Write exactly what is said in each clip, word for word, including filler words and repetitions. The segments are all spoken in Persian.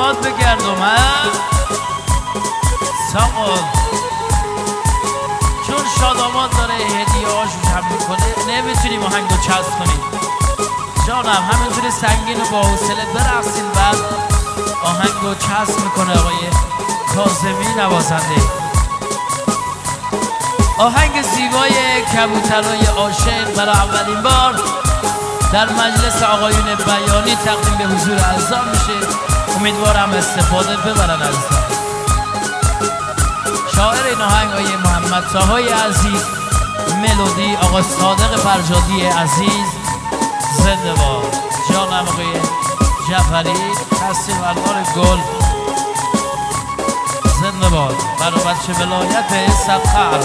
باد بگردم ها ساقل چون شاداماد داره هدیه هاشو جمع میکنه نمیتونیم آهنگو چسب کنیم جانم همینجوری سنگین و با حوصله برقصین بعد آهنگو چسب میکنه آقای کاظمی نوازنده آهنگ زیبای کبوترهای عاشق برای اولین بار در مجلس آقایون بیانی تقدیم به حضور اعضا میشه امیدوارم استفاده ببرن عزیزان شاعر این آهنگ آقای محمد طاهای عزیز ملودی آقا صادق فرجادی عزیز زنده باد جانم آقای جعفری تصویر الوار گل زنده باد برای بچه ولایت صدقر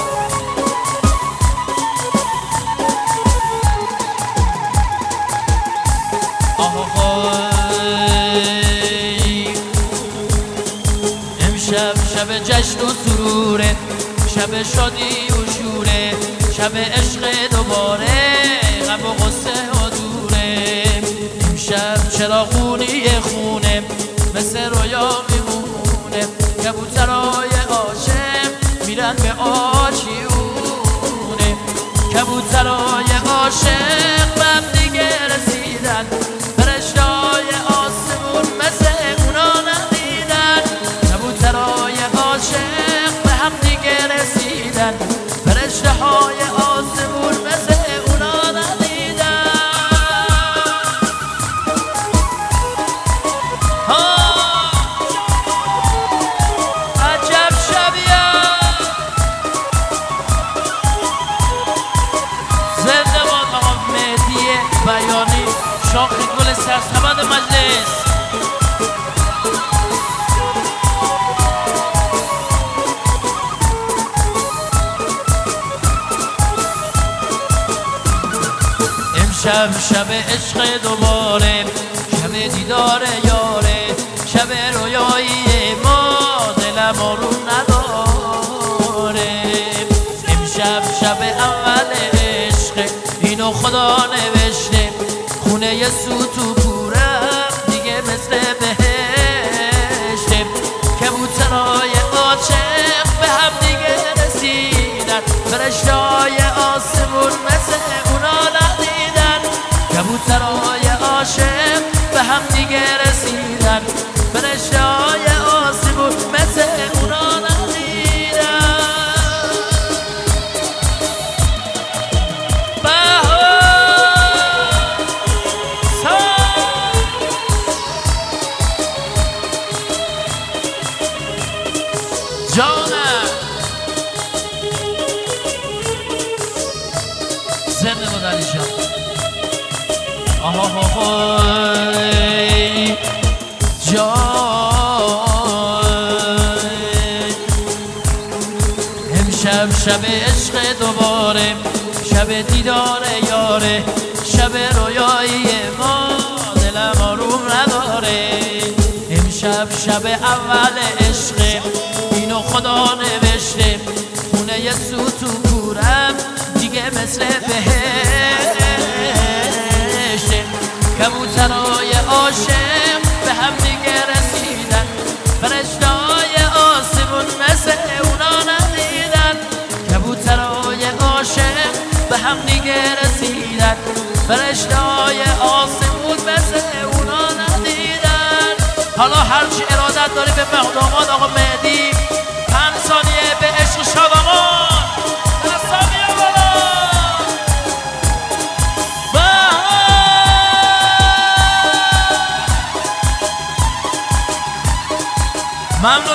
امشب شب جشن و سروره شب شادی و شوره شب عشق دوباره غم و غصه و دوره امشب چراغونی خونه مثل رویا میمونه کبوترهای عاشق میرن به آشیونه کبوترهای عاشق به هم دیگه رسیدن فرشته‌های آسمون مثل اونا ندیدن کبوترهای عاشق به هم دیگه رسیدن فرشته‌های آسمون مثل اونا ندیدن ها عجب شبیه زنده باد آقا مهدی بیانی شاخ گل سرسبد مجلس امشب شب عشق دوباره شب دیدار یاره شب رویایی ما دلم آروم نداره امشب شب اول عشق اینو خدا نوشته خونه یه سوتو پورم دیگه مثل بهشته کبوترهای عاشق به هم دیگه رسیدن فرشته‌های آسمون مثل اونا ندیدن کبوترهای عاشق به هم دیگه رسیدن فرشته‌های آسمون مثل اونا ندیدن جانم زنده بود علی جان آها جان امشب شب عشق دوباره شب دیدار یاره شب رویایی ما دلم آروم نداره امشب شب اول عشق اینو خدا نوشته خونه یه سوتو پورم دیگه مثل بهشته کبوترهای عاشق به هم دیگه رسیدن فرشته‌های آسمون مثل اونا ندیدن کبوترهای عاشق به هم دیگه رسیدن فرشته‌های آسمون مثل اونا ندیدن حالا هرچی ارادت داری به مقدامات آقا مهدی پنج ثانیه به عشق شادمان دستامی بالا ممنون